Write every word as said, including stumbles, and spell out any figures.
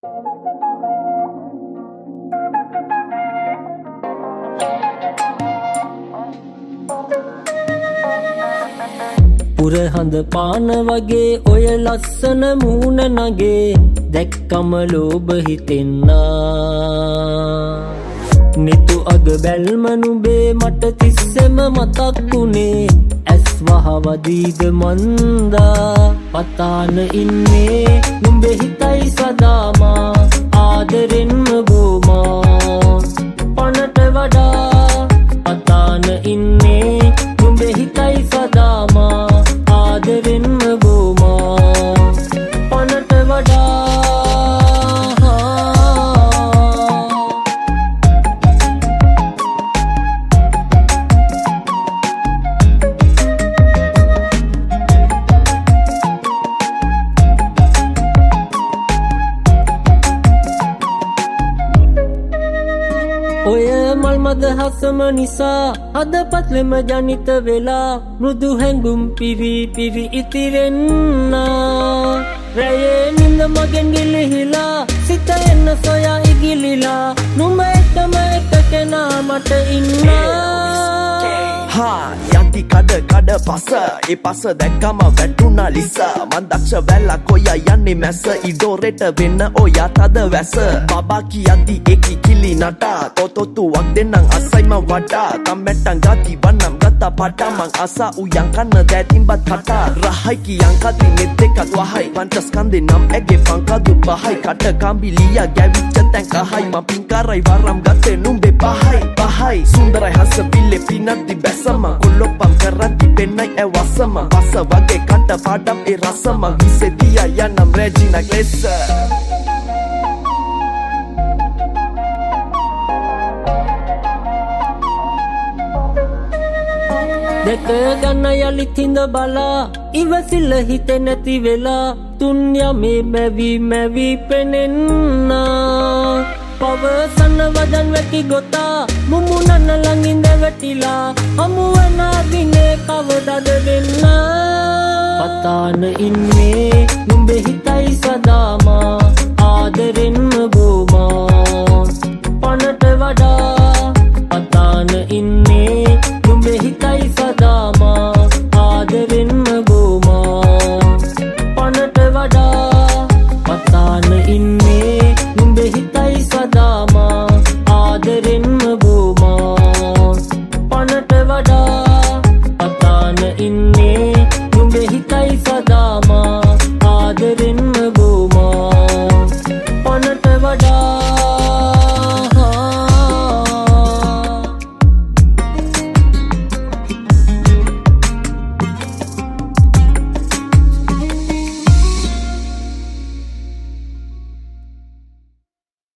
පුරහඳ පාන වගේ ඔය ලස්සන මූණ නගේ දැක්කම ලෝභ හිතෙන්නා නිතු අග බැල්ම නුඹේ මට තිස්සෙම මතක් වුණේ ඇස් වහවදීද මන්දා පතාන ඉන්නේ නුඹේ හිතයි සදාමා ආදරෙන්ම බෝමා පනට වඩා පතාන ඉන්නේ නුඹේ හිතයි සදාමා ආදරෙන්ම බෝමා පනට වඩා ඔය මල් මද හසම නිසා හදපත්ලෙම ජනිත වෙලා මෘදු හැඟුම් පිරි පිරි ඉතිරෙන්නා රැයේ නින්ද මගෙන් ගිලිහිලා සිත එන්න සොයා ඉගිලිලා නුඹ එකම එක කෙනා මට ඉන්නා හා යති කඩ කඩ පස ඒ පස දැක්කම වැටුණා ලිස මන් දක්ෂ වැල්ලක් ඔයා යන්නේ මැස ඉඩෝරෙට වෙන්න ඔයා තද වැස බබා කියති ඒකි කිලි නටා තොතොතුවක් දෙන්නම් අසයිම වඩා තම්මැට්ටන් ගති වන්නම් ගත්තා පටා මං අසා උයන් කන්න දැතින්බත් කටා රහයි කියන් කති නෙත් දෙකත් වහයි පංචස්කන්ධේ නම් ඇගේ පංකදු පහයි කට කම්බිලියා ගැවිච්ච තැන් කහයි මං පින්කාරයි වරම් ගත්තේ නුඹේ පහයි පහයි සුන්දරයි හස පිල්ලේ පිනද්දි බැසම කොල්ලොප්පම් කරද්දි පෙන්නයි ඇවසම පස වගේ කට පාඩම් ඒ රසම හිසේ දියා යනම් රැජිනා ග්ලෙස්ස දෙක ගන්න යලිත් හිඳ බලා ඉවසිල්ල හිතේ නැති වෙලා තුන් යමේ මැවි මැවි පෙනෙන්නා පවසන්න වදන් වැටි ගොතා මුමුණන්න ළඟින් දැවටිලා හමුවන දිනේ කවදද වෙන්නා පතාන ඉන්නේ නුඹේ හිතයි සදාමා